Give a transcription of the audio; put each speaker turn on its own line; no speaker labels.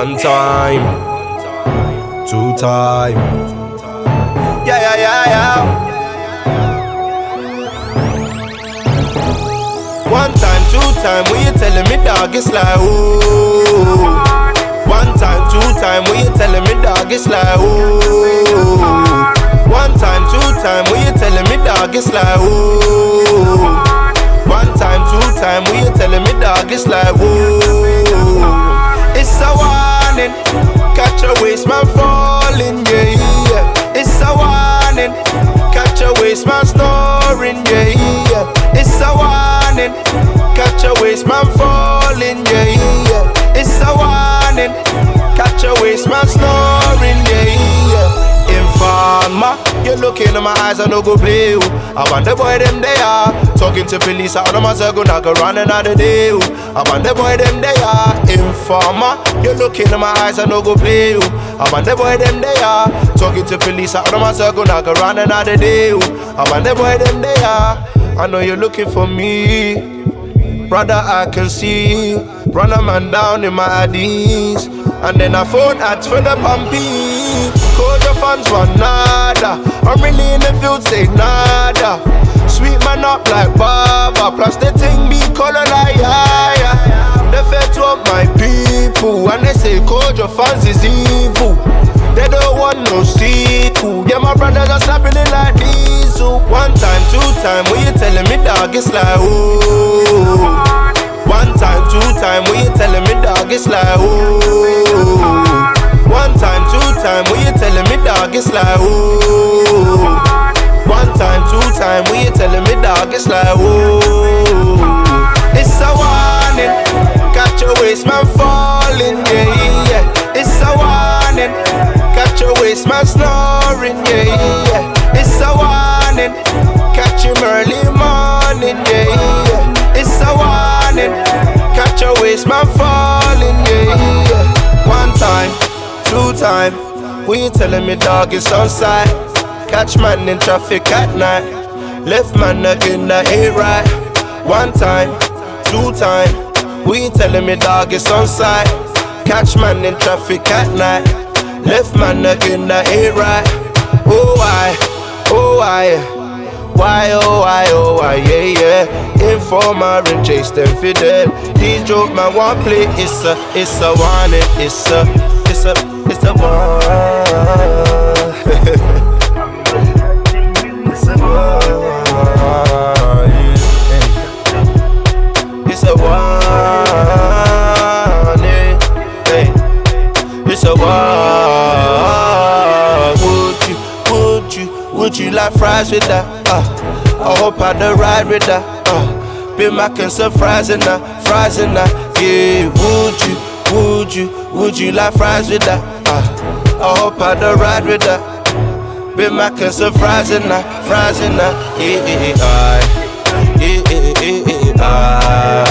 One time, two time. Yeah, yeah, yeah, yeah. One time, two time, when you telling me dog, it's like ooh. One time, two time, when you telling me dog, it's like ooh. One time, two time, when you telling me dog, it's like ooh. One time, two time, when you telling me dog, it's like ooh. It's a warning, catch a waste man falling, yeah, yeah. It's a warning, catch a waste man snoring, yeah, yeah. It's a warning, catch a waste man falling, yeah, yeah. It's a warning, catch a waste man snoring, yeah, yeah. Informer, you look into my eyes, I no go play you. I want the boy them they are talking to police, I don't know circle, not go run another day. I want the boy them they are. Informer, you look into my eyes, I no go play you. I want the boy them they are talking to police, I don't know circle, not go run another day. I want the boy them they are. I know you're looking for me, brother, I can see you. Run a man down in my IDs, and then I phone ads for the pumpy. Call your fans for nada, I'm really in the field, say nada. Sweet man up like Baba, plus the thing be color like yeah. The feds want my people, and they say call your fans is evil. They don't want no sequel. Yeah, my brothers are slapping it like diesel. One time, two time, when you telling me dog, it's like ooh. One time, two time, when you telling me dog, it's like ooh. One time, two time, when you telling me dog, it's like ooh. One time, two time, when you telling me dog, it's like ooh. It's a warning, catch a waste man falling, yeah, yeah. It's a warning, catch a waste man snoring, yeah, yeah. It's a warning, catch him early morning, yeah, yeah. It's a warning, catch a waste man falling, yeah, yeah. One time, two time, when you telling me dog it's on side. Catch man in traffic at night, left man again that ain't right. One time, two time, when you telling me dog it's on side. Catch man in traffic at night, left man again that ain't right. Oh why, oh why, why, oh why, oh why, yeah, yeah. Informer and chase them for dead. These joke man want play, it's a warning, it's a warning. It's a warning. It's a warning. Hey. It's a warning. Would you like fries with that? I hope I don't ride with that. Be making some fries in that, yeah. Would you like fries with that? I hope I don't ride with that. Be making some fries in that, yeah, yeah, yeah, yeah.